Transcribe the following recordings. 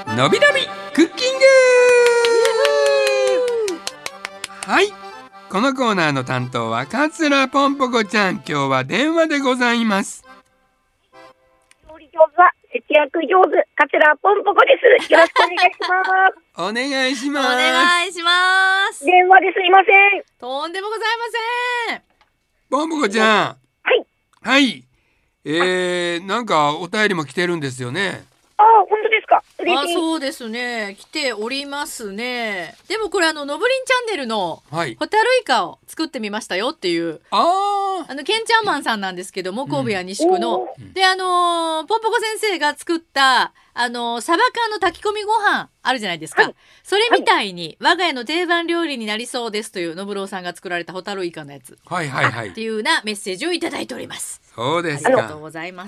のびのびクッキング。はい、このコーナーの担当は桂ぽんぽこちゃん。今日は電話でございます。 料理上手は節約上手、桂ぽんぽこです。よろしくお願いします。 お願いします。 お願いします。 電話ですいません。 とんでもございません。 ぽんぽこちゃん。 はいはい。なんかお便りも来てるんですよね。 あ、本当ですか。嬉しい。 そうですね。来ておりますね。でもこれのぶりんチャンネルのはい。 ホタルイカを作ってみましたよっていうケンちゃんマンさんなんですけども、神戸や西区の、でポンポコ先生が作ったサバ缶の炊き込みご飯あるじゃないですか、 はい、 それみたいに我が家の定番料理になりそうですというのぶろうさんが作られたホタルイカのやつ、 はいはいはい、 っていうようなメッセージをいただいております。 そうですか。 ありがとうございます。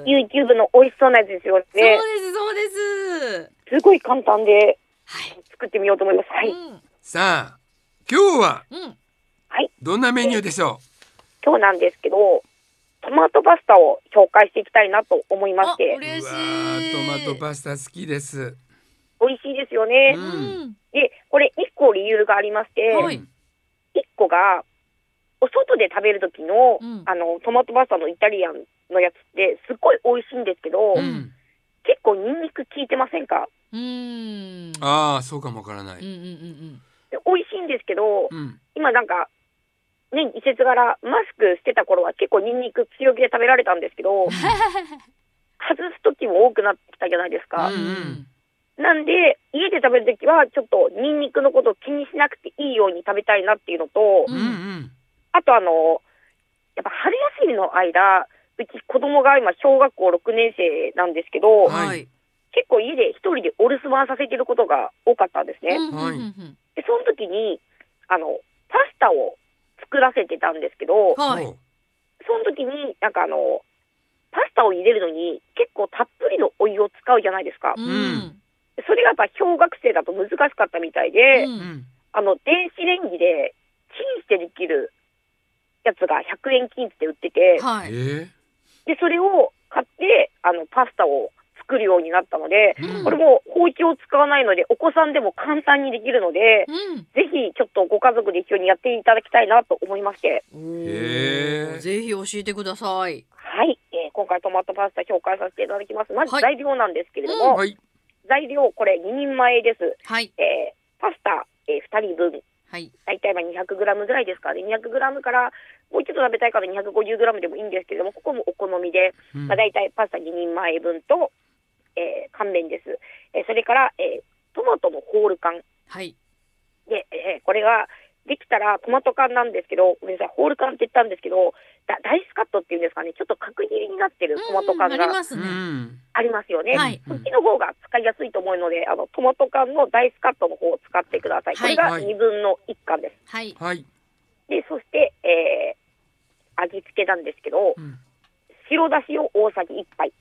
YouTube の美味しそうなやつですよね。 そうですすごい簡単ではい、 作ってみようと思います。はい、 さあ今日ははい、 どんなメニューでしょ今日なんですけど、トマトパスタを紹介していきたいなと思いまして。 嬉しい。 うわー、トマトパスタ好きです。 美味しいですよね。で、これ1個理由がありまして、 はい、 1個がお外で食べる時の、トマトパスタのイタリアンのやつってすっごい美味しいんですけど、結構ニンニク効いてませんか？ ああ、そうかもわからない。 で美味しいんですけど、今なんかね、季節柄マスクしてた頃は結構ニンニク強気で食べられたんですけど、外す時も多くなってきたじゃないですか。なんで家で食べる時はちょっとニンニクのことを気にしなくていいように食べたいなっていうのと、あとやっぱ春休みの間、うち子供が今小学校6年生なんですけど、結構家で一人でお留守番させてることが多かったんですね。でその時にパスタを作らせてたんですけど、その時になんかパスタを茹でるのに結構たっぷりのお湯を使うじゃないですか。それがやっぱ小学生だと難しかったみたいで、電子レンジでチンしてできるやつが100円均一で売ってて、でそれを買ってパスタを作るようになったので、これも包丁を使わないのでお子さんでも簡単にできるので、ぜひちょっとご家族で一緒にやっていただきたいなと思いまして。 ぜひ教えてください。 はい、今回トマトパスタ紹介させていただきます。まず材料なんですけれども、材料これ2人前です。パスタ、2人分、だいたい200g ぐらいですかね。200g からもうちょっと食べたいから 250g でもいいんですけれども、ここもお好みで、だいたいパスタ2人前分と、乾麺です。それから、トマトのホール缶、で、これができたらトマト缶なんですけど、ごめんなさい、ホール缶って言ったんですけど、ダイスカットっていうんですかね、ちょっと角切りになってるトマト缶がありますよね。そっちの方が使いやすいと思うので、トマト缶のダイスカットの方を使ってください。これが2分の1缶です。で、そして、味付けなんですけど、白だしを大さじ1杯。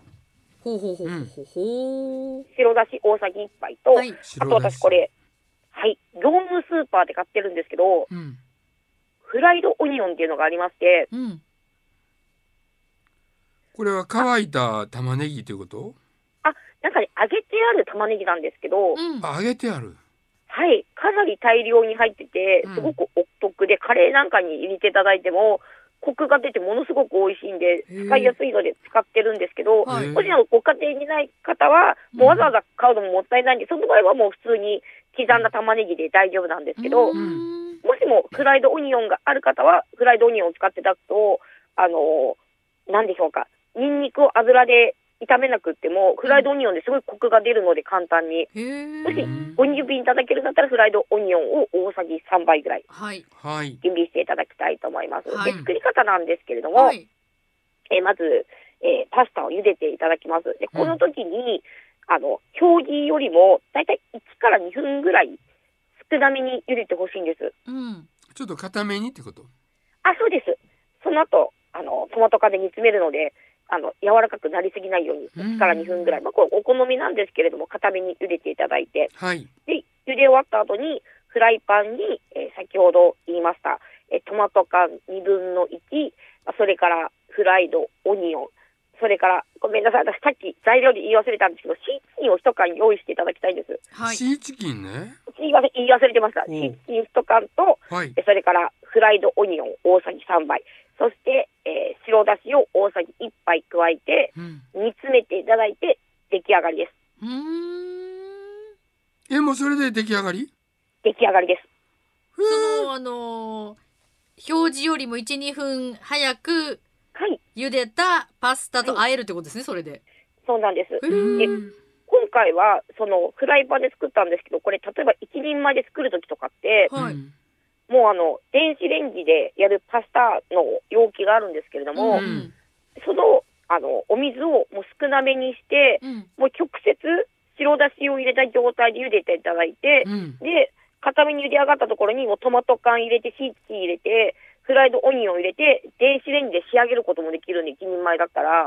白だし大さじ1杯と、あと私これ、業務スーパーで買ってるんですけど、フライドオニオンっていうのがありまして、 これは乾いた玉ねぎということ？ なんかね、揚げてある玉ねぎなんですけど、 揚げてある。 かなり大量に入ってて、すごくお得で、カレーなんかに入れていただいてもコクが出てものすごく美味しいんで使いやすいので使ってるんですけど、もしご家庭にない方はもうわざわざ買うのももったいないんで、その場合はもう普通に刻んだ玉ねぎで大丈夫なんですけど、もしもフライドオニオンがある方はフライドオニオンを使っていただくと、何でしょうか、ニンニクを油で炒めなくってもフライドオニオンですごいコクが出るので簡単に、もしご入品いただけるんだったらフライドオニオンを大さじ3杯ぐらい準備していただきたいと思います。で、作り方なんですけれども、まず、パスタを茹でていただきます。で、この時に表示よりもだいたい1から2分ぐらい少なめに茹でてほしいんです。 ちょっと固めにってこと？ そうです。その後トマト缶で煮詰めるので柔らかくなりすぎないように1から2分ぐらい、これお好みなんですけれども固めに茹でていただいて、で茹で終わった後にフライパンに、先ほど言いましたトマト缶2分の1、それからフライドオニオン、 それからごめんなさい、私さっき材料で言い忘れたんですけど、シーチキンを1缶用意していただきたいんです。 はい、シーチキンね。 言い忘れてました。シーチキン1缶と、はい、それからフライドオニオン大さじ3杯、そして、白だしを大さじ1杯加えて、煮詰めていただいて出来上がりです。 もうそれで出来上がり？ 出来上がりです。 表示よりも 1,2 分早く茹でたパスタと和えるってことですね、それで。 そうなんです。で、今回はそのフライパンで作ったんですけど、これ例えば1人前で作るときとかって、もう電子レンジでやるパスタの容器があるんですけれども、そのお水をもう少なめにして、もう直接白だしを入れた状態で茹でていただいて、で固めに茹で上がったところにもうトマト缶入れて、シーチキン入れて、フライドオニオン入れて電子レンジで仕上げることもできるんで、1人前だったら。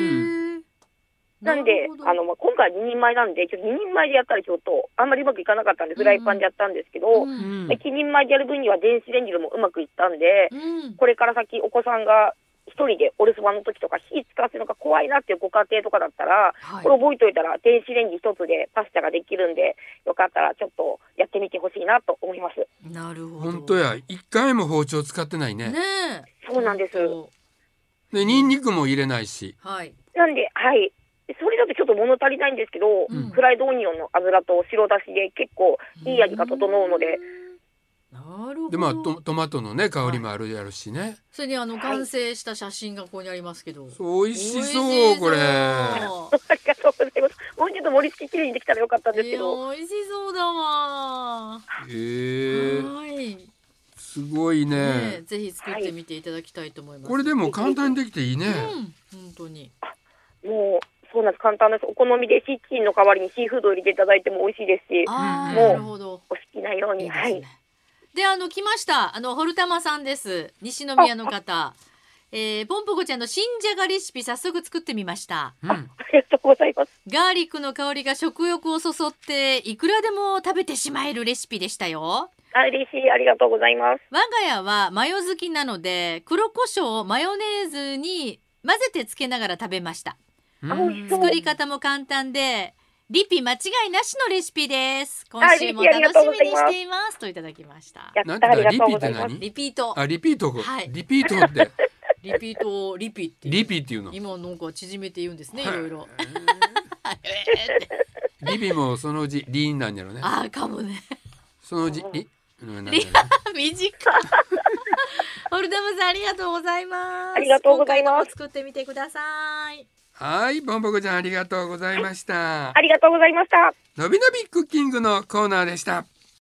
なんで今回2人前なんで、ちょっと2人前でやったらちょっとあんまりうまくいかなかったんで、フライパンでやったんですけど、1人前でやる分には電子レンジでもうまくいったんで、これから先お子さんが一人でお留守番の時とか火使わせるのが怖いなっていうご家庭とかだったら、これ覚えといたら電子レンジ一つでパスタができるんで、よかったらちょっとやってみてほしいなと思います。 なるほど。 本当や、一回も包丁使ってないね。 そうなんです。 でニンニクも入れないし、 なんでそれだとちょっと物足りないんですけど、フライドオニオンの油と白だしで結構いい味が整うので。 なるほど。 でトマトのね香りもあるやるしね。 それに完成した写真がここにありますけど、 美味しそうこれ。 ありがとうございます。もうちょっと盛り付けきれいにできたらよかったんですけど。 美味しそうだわ。 すごいね。 ぜひ作ってみていただきたいと思います。 これでも簡単にできていいね。 本当に。 もうそうなんです、簡単です。お好みでシーチキンの代わりにシーフードを入れていただいても美味しいですし、もうお好きなように。 で来ました、ホルタマさんです。西宮の方。ポンポコちゃんの新じゃがレシピ早速作ってみました。 ありがとうございます。 ガーリックの香りが食欲をそそっていくらでも食べてしまえるレシピでしたよ。 嬉しい、ありがとうございます。 我が家はマヨ好きなので、黒胡椒をマヨネーズに混ぜてつけながら食べました。作り方も簡単でリピ間違いなしのレシピです。今週も楽しみにしていますといただきました。 なんだリピって何？ リピート。 リピート。リピートってリピートリピっていうの。 今なんか縮めて言うんですね、いろいろ。 リピもそのうちリンなんやろね。 かもね。 そのうち短い。ホルダムさんありがとうございます。 ありがとうございます。 作ってみてください。 はい、ポンポコちゃんありがとうございました。 ありがとうございました。 のびのびクッキングのコーナーでした。